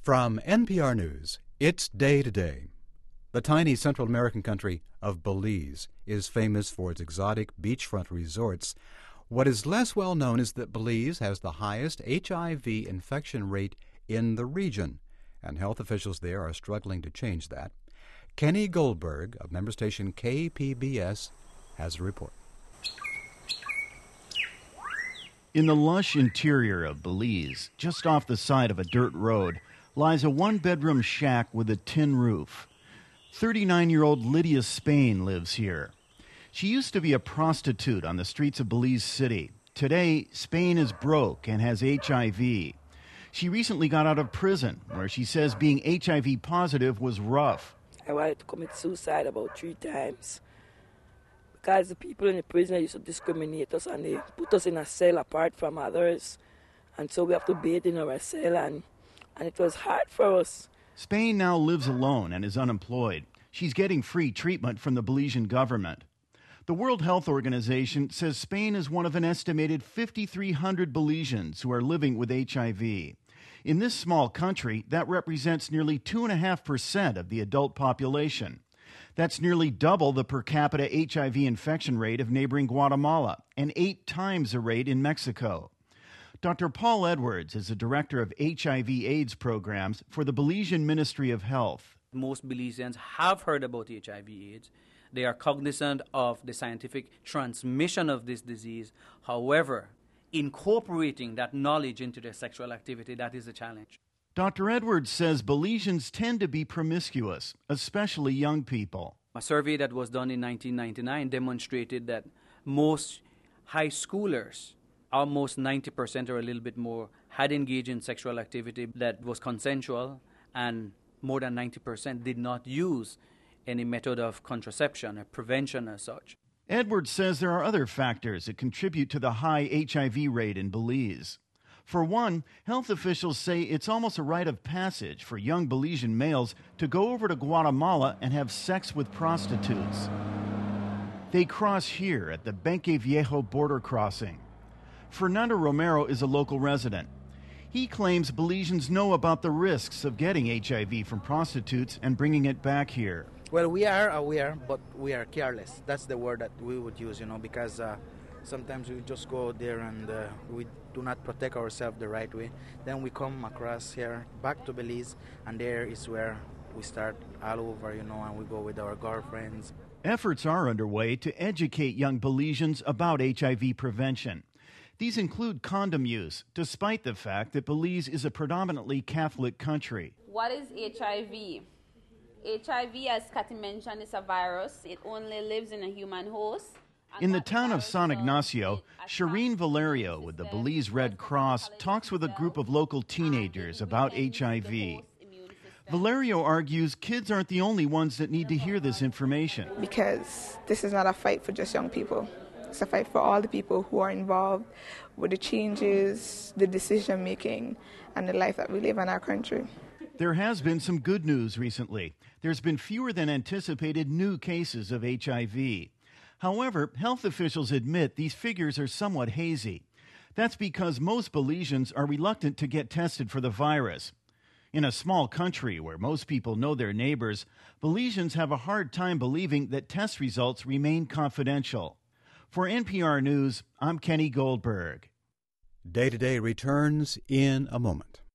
From NPR News, it's Day to Day. The tiny Central American country of Belize is famous for its exotic beachfront resorts. What is less well known is that Belize has the highest HIV infection rate in the region, and health officials there are struggling to change that. Kenny Goldberg of member station KPBS has a report. In the lush interior of Belize, just off the side of a dirt road, lies a one-bedroom shack with a tin roof. 39-year-old Lydia Spain lives here. She used to be a prostitute on the streets of Belize City. Today, Spain is broke and has HIV. She recently got out of prison, where she says being HIV positive was rough. I wanted to commit suicide about 3 times because the people in the prison used to discriminate us and they put us in a cell apart from others. And so we have to bathe in our cell and it was hard for us. Spain now lives alone and is unemployed. She's getting free treatment from the Belizean government. The World Health Organization says Spain is one of an estimated 5,300 Belizeans who are living with HIV. In this small country, that represents nearly 2.5% of the adult population. That's nearly double the per capita HIV infection rate of neighboring Guatemala and 8 times the rate in Mexico. Dr. Paul Edwards is the director of HIV/AIDS programs for the Belizean Ministry of Health. Most Belizeans have heard about HIV/AIDS. They are cognizant of the scientific transmission of this disease. However, incorporating that knowledge into their sexual activity, that is a challenge. Dr. Edwards says Belizeans tend to be promiscuous, especially young people. A survey that was done in 1999 demonstrated that most high schoolers, almost 90% or a little bit more, had engaged in sexual activity that was consensual, and more than 90% did not use any method of contraception or prevention as such. Edwards says there are other factors that contribute to the high HIV rate in Belize. For one, health officials say it's almost a rite of passage for young Belizean males to go over to Guatemala and have sex with prostitutes. They cross here at the Benque Viejo border crossing. Fernando Romero is a local resident. He claims Belizeans know about the risks of getting HIV from prostitutes and bringing it back here. Well, we are aware, but we are careless. That's the word that we would use, because sometimes we just go there and we do not protect ourselves the right way. Then we come across here, back to Belize, and there is where we start all over, and we go with our girlfriends. Efforts are underway to educate young Belizeans about HIV prevention. These include condom use, despite the fact that Belize is a predominantly Catholic country. What is HIV? HIV, as Cathy mentioned, is a virus. It only lives in a human host. In the town of San Ignacio, Shireen Valerio with the Belize Red Cross talks with a group of local teenagers about HIV. Valerio argues kids aren't the only ones that need to hear this information. Because this is not a fight for just young people. It's a fight for all the people who are involved with the changes, the decision-making, and the life that we live in our country. There has been some good news recently. There's been fewer than anticipated new cases of HIV. However, health officials admit these figures are somewhat hazy. That's because most Belizeans are reluctant to get tested for the virus. In a small country where most people know their neighbors, Belizeans have a hard time believing that test results remain confidential. For NPR News, I'm Kenny Goldberg. Day to Day returns in a moment.